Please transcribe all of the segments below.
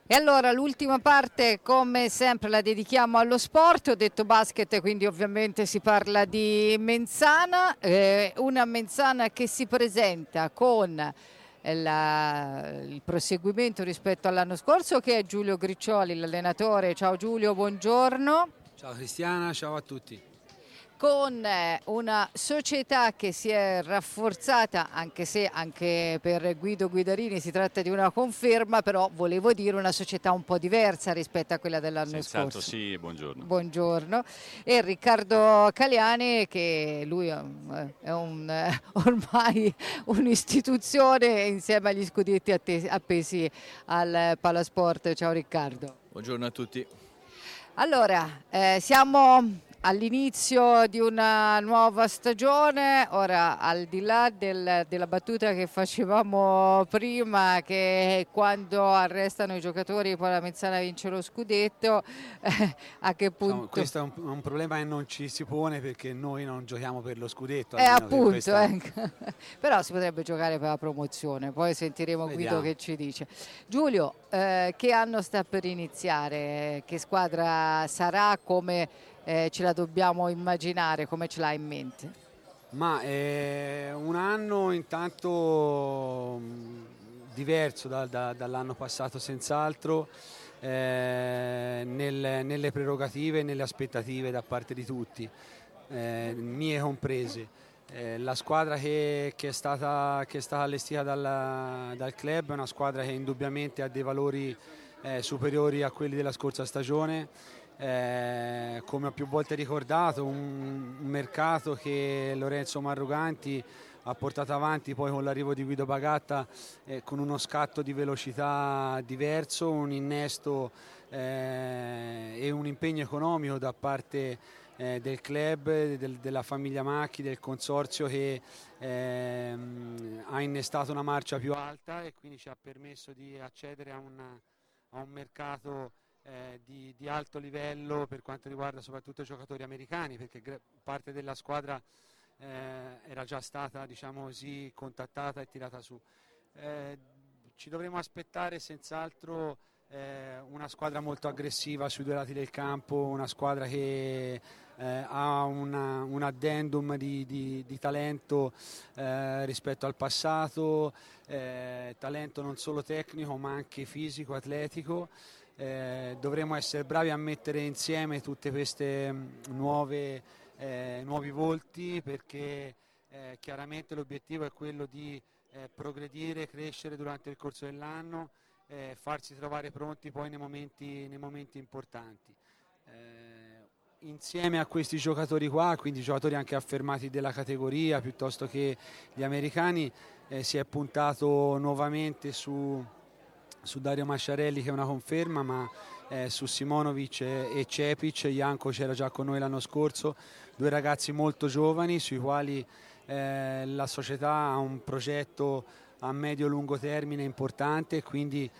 E allora l'ultima parte come sempre la dedichiamo allo sport, ho detto basket quindi ovviamente si parla di Menzana, una Menzana che si presenta con il proseguimento rispetto all'anno scorso, che è Giulio Griccioli, l'allenatore. Ciao Giulio, buongiorno. Ciao Cristiana, ciao a tutti. Con una società che si è rafforzata, anche se anche per Guido Guidarini si tratta di una conferma, però volevo dire una società un po' diversa rispetto a quella dell'anno Senz'altro scorso. sì, buongiorno. Buongiorno. E Riccardo Caliani, che lui è ormai un'istituzione insieme agli scudetti appesi al Palasport. Ciao Riccardo. Buongiorno a tutti. Allora, siamo all'inizio di una nuova stagione. Ora, al di là della battuta che facevamo prima, che quando arrestano i giocatori poi la Mezzana vince lo scudetto, a che punto? Questo è un problema che non ci si pone, perché noi non giochiamo per lo scudetto. Appunto, però si potrebbe giocare per la promozione, poi sentiremo Vediamo. Guido che ci dice. Giulio, che anno sta per iniziare? Che squadra sarà? Come ce la dobbiamo immaginare? Come ce l'hai in mente? Ma è un anno intanto diverso dall'anno passato senz'altro, nelle prerogative e nelle aspettative da parte di tutti, mie comprese. La squadra che è stata allestita dal club è una squadra che indubbiamente ha dei valori superiori a quelli della scorsa stagione. Come ho più volte ricordato, un mercato che Lorenzo Marruganti ha portato avanti poi con l'arrivo di Guido Bagatta, con uno scatto di velocità diverso, un innesto e un impegno economico da parte del club, della famiglia Macchi, del consorzio, che ha innestato una marcia più alta e quindi ci ha permesso di accedere a un mercato di alto livello per quanto riguarda soprattutto i giocatori americani, perché parte della squadra era già stata, diciamo così, contattata e tirata su. Ci dovremo aspettare senz'altro una squadra molto aggressiva sui due lati del campo, una squadra che ha un addendum di talento rispetto al passato, talento non solo tecnico ma anche fisico, atletico. Dovremo essere bravi a mettere insieme tutte queste nuovi volti, perché chiaramente l'obiettivo è quello di progredire, crescere durante il corso dell'anno, farsi trovare pronti poi nei momenti importanti. Insieme a questi giocatori qua, quindi giocatori anche affermati della categoria piuttosto che gli americani, si è puntato nuovamente su Dario Masciarelli, che è una conferma, ma su Simonovic e Cepic. Janko c'era già con noi l'anno scorso, due ragazzi molto giovani sui quali la società ha un progetto a medio-lungo termine importante, quindi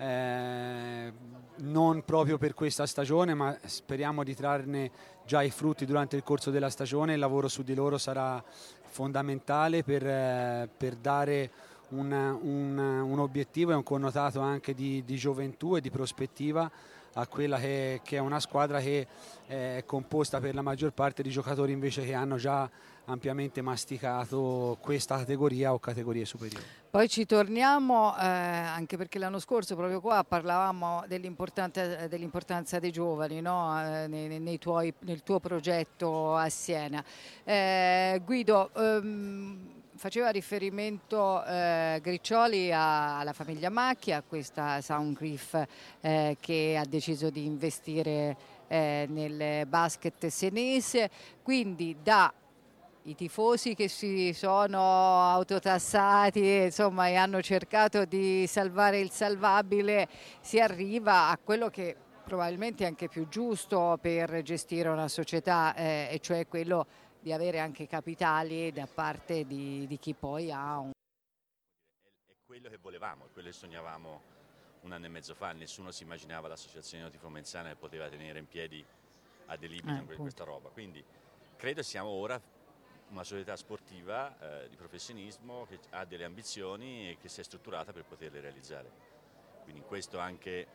non proprio per questa stagione, ma speriamo di trarne già i frutti durante il corso della stagione. Il lavoro su di loro sarà fondamentale per dare un obiettivo e un connotato anche di gioventù e di prospettiva a quella che è una squadra che è composta per la maggior parte di giocatori invece che hanno già ampiamente masticato questa categoria o categorie superiori. Poi ci torniamo anche perché l'anno scorso proprio qua parlavamo dell'importanza dei giovani, no? Nel tuo progetto a Siena. Guido, faceva riferimento Griccioli alla famiglia Macchi, a questa Soundgriff che ha deciso di investire nel basket senese, quindi i tifosi che si sono autotassati, insomma, e hanno cercato di salvare il salvabile, si arriva a quello che probabilmente è anche più giusto per gestire una società, e cioè quello di avere anche capitali da parte di chi poi ha un... È quello che volevamo, è quello che sognavamo un anno e mezzo fa. Nessuno si immaginava l'associazione Tifo Menzana che poteva tenere in piedi ad libitum questa roba. Quindi credo siamo ora una società sportiva di professionismo che ha delle ambizioni e che si è strutturata per poterle realizzare. Quindi in questo anche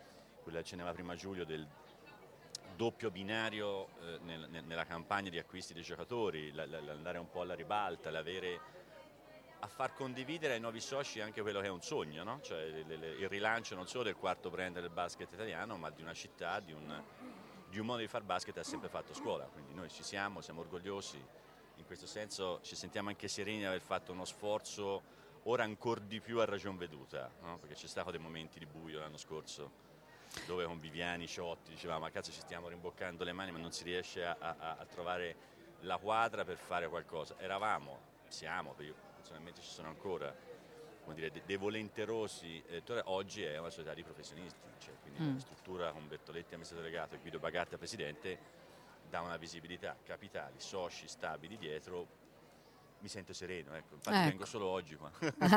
quello che accennava prima Giulio, del doppio binario nella campagna di acquisti dei giocatori, l'andare un po' alla ribalta, a far condividere ai nuovi soci anche quello che è un sogno, no? Cioè il rilancio non solo del quarto brand del basket italiano, ma di una città, di un modo di far basket che ha sempre fatto scuola. Quindi noi siamo orgogliosi, in questo senso ci sentiamo anche sereni di aver fatto uno sforzo ora ancora di più a ragion veduta, no? Perché c'è stato dei momenti di buio l'anno scorso, dove con Viviani, Ciotti dicevamo ma cazzo ci stiamo rimboccando le mani ma non si riesce a trovare la quadra per fare qualcosa. Siamo, io personalmente ci sono ancora, come dire, dei volenterosi, oggi è una società di professionisti, cioè, quindi la struttura con Bertoletti amministratore delegato e Guido Bagatta presidente dà una visibilità, capitali, soci stabili dietro. Mi sento sereno, ecco. Infatti vengo solo oggi qua.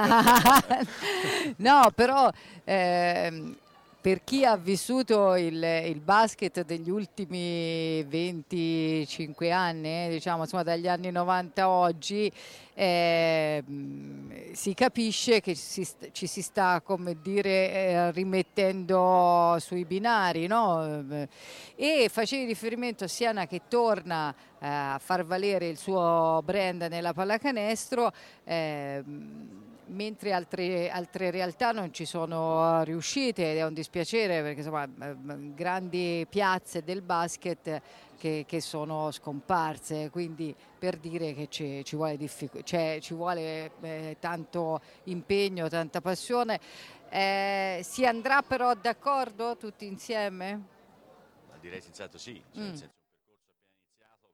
No, però per chi ha vissuto il basket degli ultimi 25 anni, diciamo insomma dagli anni 90 a oggi, si capisce che ci si sta, come dire, rimettendo sui binari, no? E facevi riferimento a Siena che torna a far valere il suo brand nella pallacanestro, mentre altre realtà non ci sono riuscite, ed è un dispiacere perché insomma grandi piazze del basket che sono scomparse, quindi per dire che ci vuole tanto impegno, tanta passione. Si andrà però d'accordo tutti insieme? Ma direi senz'altro sì, cioè, nel senso, un percorso appena iniziato,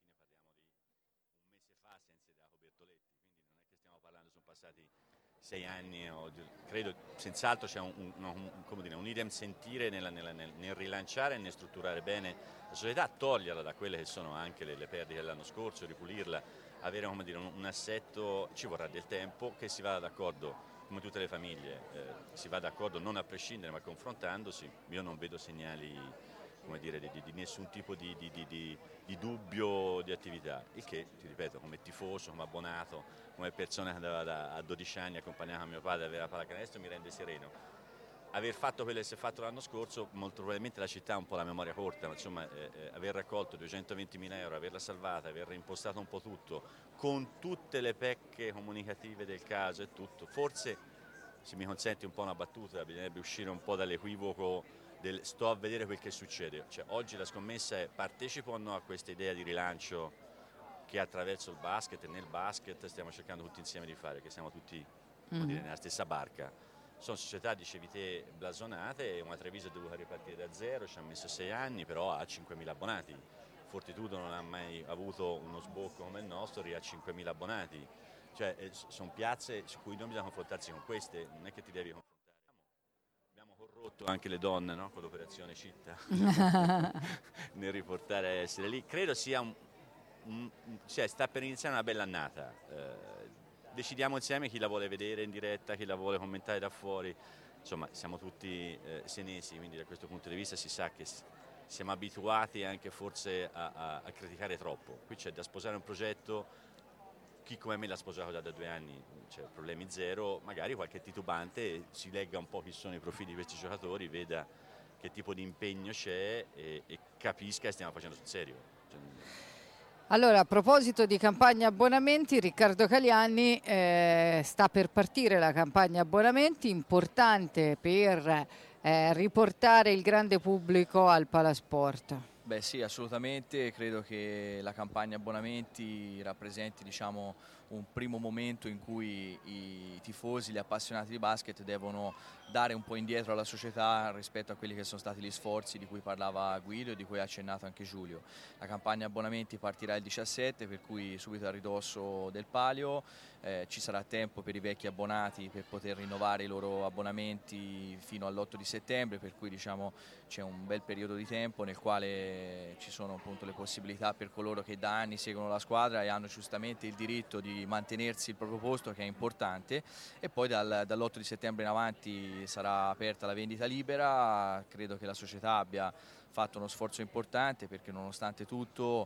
perché alla fine parliamo di un mese fa senza Jacopo Bertoletti, quindi non è che stiamo parlando, sono passati 6 anni, credo senz'altro c'è un idem sentire nel rilanciare e nel strutturare bene la società, toglierla da quelle che sono anche le perdite dell'anno scorso, ripulirla, avere un assetto. Ci vorrà del tempo, che si vada d'accordo come tutte le famiglie, si va d'accordo non a prescindere ma confrontandosi. Io non vedo segnali, come dire, di nessun tipo di dubbio di attività, il che, ti ripeto, come tifoso, come abbonato, come persona che andava a 12 anni accompagnata a mio padre a avere la pallacanestro, mi rende sereno. Aver fatto quello che si è fatto l'anno scorso, molto probabilmente la città ha un po' la memoria corta, ma insomma aver raccolto 220.000 euro, averla salvata, aver reimpostato un po' tutto, con tutte le pecche comunicative del caso e tutto, forse, se mi consenti un po' una battuta, bisognerebbe uscire un po' dall'equivoco del sto a vedere quel che succede. Cioè, oggi la scommessa è: partecipo o no a questa idea di rilancio che attraverso il basket e nel basket stiamo cercando tutti insieme di fare, che siamo tutti, come dire, nella stessa barca. Sono società, dicevi te, blasonate, una Treviso è dovuta ripartire da zero, ci ha messo 6 anni, però ha 5.000 abbonati. Fortitudo non ha mai avuto uno sbocco come il nostro, ha 5.000 abbonati. Cioè, sono piazze su cui non bisogna confrontarsi con queste, non è che ti devi confrontare. Abbiamo corrotto anche le donne, no? Con l'operazione Città nel riportare a essere lì. Credo sia cioè, sta per iniziare una bella annata. Decidiamo insieme chi la vuole vedere in diretta, chi la vuole commentare da fuori. Insomma, siamo tutti senesi, quindi da questo punto di vista si sa che siamo abituati anche forse a criticare troppo. Qui c'è da sposare un progetto. Chi come me l'ha sposato già da 2 anni, cioè problemi zero, magari qualche titubante si legga un po' chi sono i profili di questi giocatori, veda che tipo di impegno c'è e capisca che stiamo facendo sul serio. Allora, a proposito di campagna abbonamenti, Riccardo Caliani, sta per partire la campagna abbonamenti, importante per riportare il grande pubblico al Palasport. Beh sì, assolutamente, credo che la campagna abbonamenti rappresenti, diciamo, un primo momento in cui i tifosi, gli appassionati di basket devono dare un po' indietro alla società rispetto a quelli che sono stati gli sforzi di cui parlava Guido e di cui ha accennato anche Giulio. La campagna abbonamenti partirà il 17, per cui subito a ridosso del palio, ci sarà tempo per i vecchi abbonati per poter rinnovare i loro abbonamenti fino all'8 di settembre, per cui diciamo c'è un bel periodo di tempo nel quale ci sono appunto le possibilità per coloro che da anni seguono la squadra e hanno giustamente il diritto di mantenersi il proprio posto, che è importante, e poi dall'8 di settembre in avanti sarà aperta la vendita libera. Credo che la società abbia fatto uno sforzo importante perché nonostante tutto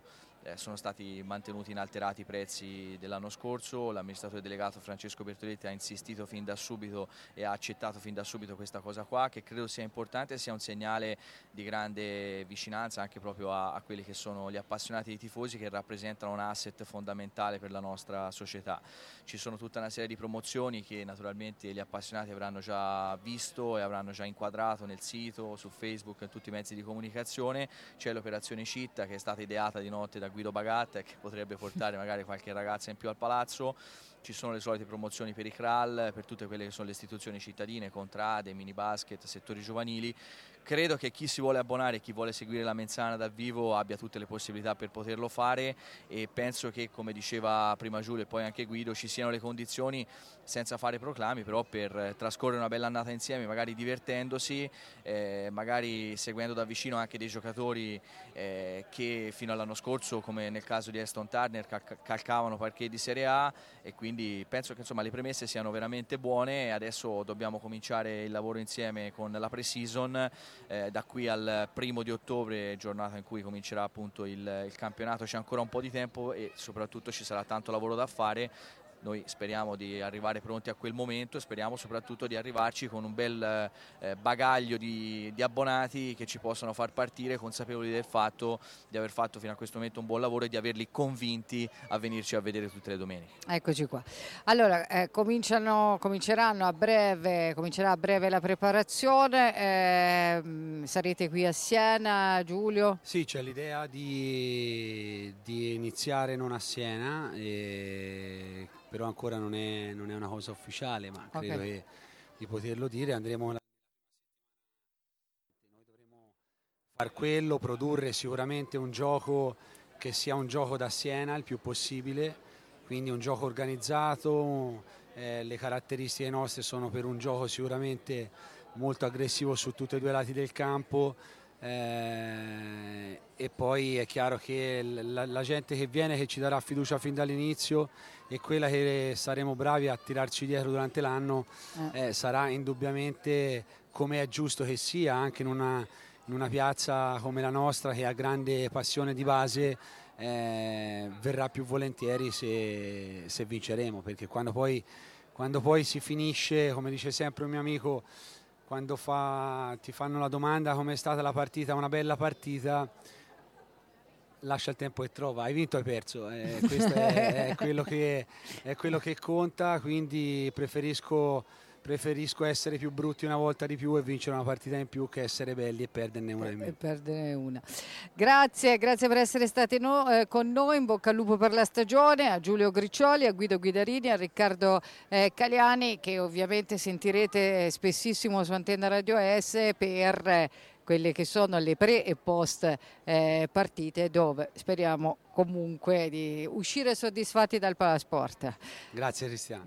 sono stati mantenuti inalterati i prezzi dell'anno scorso. L'amministratore delegato Francesco Bertoletti ha insistito fin da subito e ha accettato fin da subito questa cosa qua, che credo sia importante e sia un segnale di grande vicinanza anche proprio a quelli che sono gli appassionati dei tifosi, che rappresentano un asset fondamentale per la nostra società. Ci sono tutta una serie di promozioni che naturalmente gli appassionati avranno già visto e avranno già inquadrato nel sito, su Facebook e in tutti i mezzi di comunicazione. C'è l'operazione Citta, che è stata ideata di notte da Guido Bagatta e che potrebbe portare magari qualche ragazza in più al palazzo. Ci sono le solite promozioni per i CRAL, per tutte quelle che sono le istituzioni cittadine, contrade, mini basket, settori giovanili. Credo che chi si vuole abbonare e chi vuole seguire la Menzana dal vivo abbia tutte le possibilità per poterlo fare, e penso che, come diceva prima Giulio e poi anche Guido, ci siano le condizioni, senza fare proclami, però per trascorrere una bella annata insieme, magari divertendosi, magari seguendo da vicino anche dei giocatori che fino all'anno scorso, come nel caso di Aston Turner, calcavano parquet di Serie A, e quindi penso che insomma le premesse siano veramente buone. Adesso dobbiamo cominciare il lavoro insieme con la pre-season, da qui al 1° di ottobre, giornata in cui comincerà appunto il campionato. C'è ancora un po' di tempo e soprattutto ci sarà tanto lavoro da fare. Noi speriamo di arrivare pronti a quel momento e speriamo soprattutto di arrivarci con un bel bagaglio di abbonati che ci possano far partire consapevoli del fatto di aver fatto fino a questo momento un buon lavoro e di averli convinti a venirci a vedere tutte le domeniche. Eccoci qua. Allora, comincerà a breve la preparazione, sarete qui a Siena, Giulio? Sì, c'è l'idea di iniziare non a Siena, però ancora non è una cosa ufficiale, ma credo di poterlo dire. Noi dovremo far quello, produrre sicuramente un gioco che sia un gioco da Siena il più possibile, quindi un gioco organizzato. Le caratteristiche nostre sono per un gioco sicuramente molto aggressivo su tutti e due i lati del campo, e poi è chiaro che la gente che viene, che ci darà fiducia fin dall'inizio, e quella che saremo bravi a tirarci dietro durante l'anno, sarà indubbiamente, come è giusto che sia anche in una piazza come la nostra, che ha grande passione di base, verrà più volentieri se vinceremo, perché quando poi si finisce, come dice sempre un mio amico, quando ti fanno la domanda come è stata la partita, una bella partita, lascia il tempo che trova, hai vinto o hai perso, questo è quello che conta, quindi preferisco essere più brutti una volta di più e vincere una partita in più, che essere belli e perderne una in meno. Grazie per essere stati con noi, in bocca al lupo per la stagione, a Giulio Griccioli, a Guido Guidarini, a Riccardo Caliani, che ovviamente sentirete spessissimo su Antenna Radio S per quelle che sono le pre e post partite, dove speriamo comunque di uscire soddisfatti dal Palasport. Grazie Cristiano.